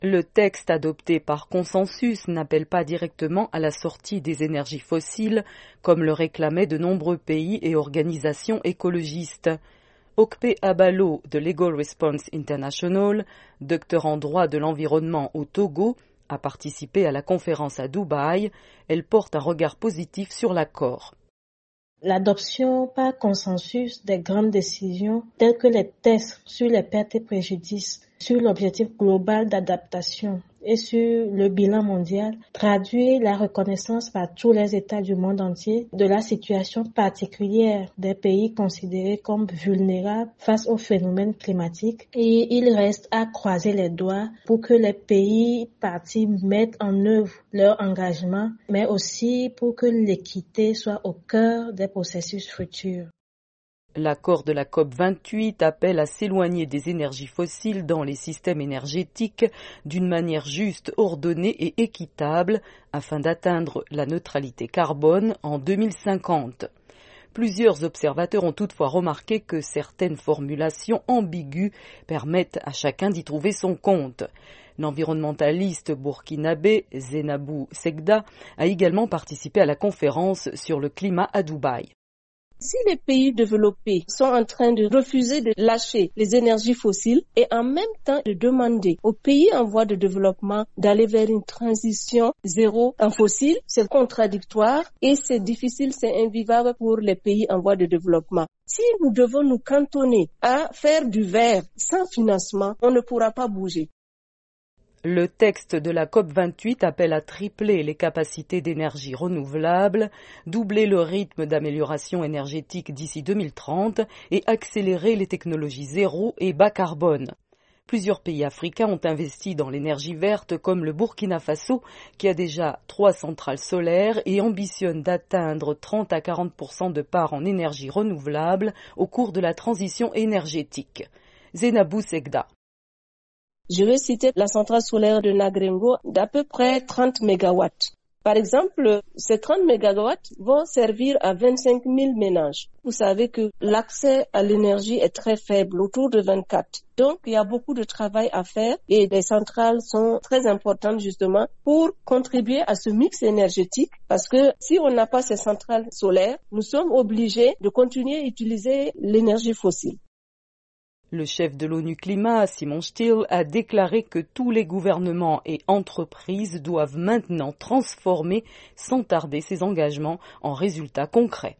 Le texte adopté par consensus n'appelle pas directement à la sortie des énergies fossiles, comme le réclamaient de nombreux pays et organisations écologistes. Okpe Abalo de Legal Response International, docteur en droit de l'environnement au Togo, a participé à la conférence à Dubaï. Elle porte un regard positif sur l'accord. L'adoption par consensus des grandes décisions telles que les tests sur les pertes et préjudices, sur l'objectif global d'adaptation et sur le bilan mondial traduit la reconnaissance par tous les États du monde entier de la situation particulière des pays considérés comme vulnérables face aux phénomènes climatiques, et il reste à croiser les doigts pour que les pays parties mettent en œuvre leur engagement, mais aussi pour que l'équité soit au cœur des processus futurs. L'accord de la COP28 appelle à s'éloigner des énergies fossiles dans les systèmes énergétiques d'une manière juste, ordonnée et équitable afin d'atteindre la neutralité carbone en 2050. Plusieurs observateurs ont toutefois remarqué que certaines formulations ambiguës permettent à chacun d'y trouver son compte. L'environnementaliste burkinabé Zainabou Segda a également participé à la conférence sur le climat à Dubaï. Si les pays développés sont en train de refuser de lâcher les énergies fossiles et en même temps de demander aux pays en voie de développement d'aller vers une transition zéro en fossiles, c'est contradictoire et c'est difficile, c'est invivable pour les pays en voie de développement. Si nous devons nous cantonner à faire du vert sans financement, on ne pourra pas bouger. Le texte de la COP28 appelle à tripler les capacités d'énergie renouvelable, doubler le rythme d'amélioration énergétique d'ici 2030 et accélérer les technologies zéro et bas carbone. Plusieurs pays africains ont investi dans l'énergie verte, comme le Burkina Faso, qui a déjà 3 centrales solaires et ambitionne d'atteindre 30 à 40% de part en énergie renouvelable au cours de la transition énergétique. Zainabou Segda. Je vais citer la centrale solaire de Nagrengo d'à peu près 30 mégawatts. Par exemple, ces 30 mégawatts vont servir à 25 000 ménages. Vous savez que l'accès à l'énergie est très faible, autour de 24. Donc, il y a beaucoup de travail à faire et les centrales sont très importantes justement pour contribuer à ce mix énergétique parce que si on n'a pas ces centrales solaires, nous sommes obligés de continuer à utiliser l'énergie fossile. Le chef de l'ONU Climat, Simon Still, a déclaré que tous les gouvernements et entreprises doivent maintenant transformer sans tarder ces engagements en résultats concrets.